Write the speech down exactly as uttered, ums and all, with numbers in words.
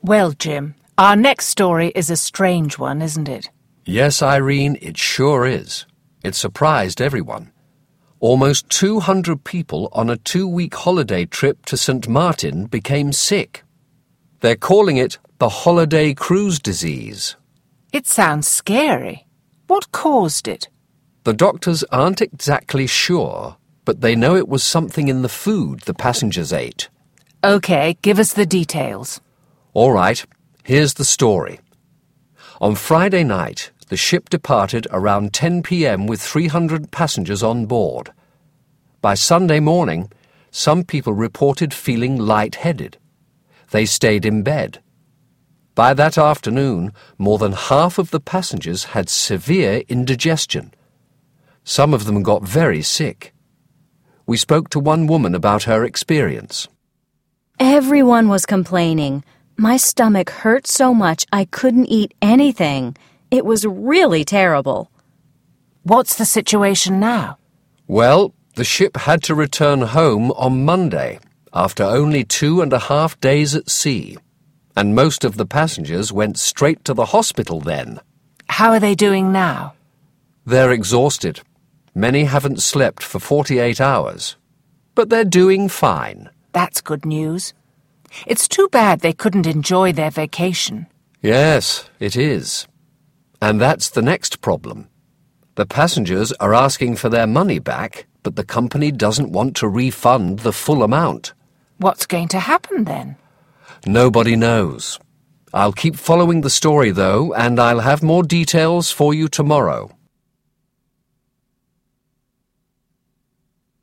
Well, Jim, our next story is a strange one, isn't it? Yes, Irene, it sure is. It surprised everyone. Almost two hundred people on a two-week holiday trip to Saint Martin became sick. They're calling it the holiday cruise disease. It sounds scary. What caused it? The doctors aren't exactly sure, but they know it was something in the food the passengers ate. OK, give us the details. All right, here's the story. On Friday night, the ship departed around ten p m with three hundred passengers on board. By Sunday morning, some people reported feeling lightheaded. They stayed in bed. By that afternoon, more than half of the passengers had severe indigestion. Some of them got very sick. We spoke to one woman about her experience. Everyone was complaining. My stomach hurt so much I couldn't eat anything. It was really terrible. What's the situation now? Well, the ship had to return home on Monday, after only two and a half days at sea, and most of the passengers went straight to the hospital then. How are they doing now? They're exhausted. Many haven't slept for forty-eight hours. But they're doing fine. That's good news. It's too bad they couldn't enjoy their vacation. Yes, it is. And that's the next problem. The passengers are asking for their money back, but the company doesn't want to refund the full amount. What's going to happen then? Nobody knows. I'll keep following the story, though, and I'll have more details for you tomorrow.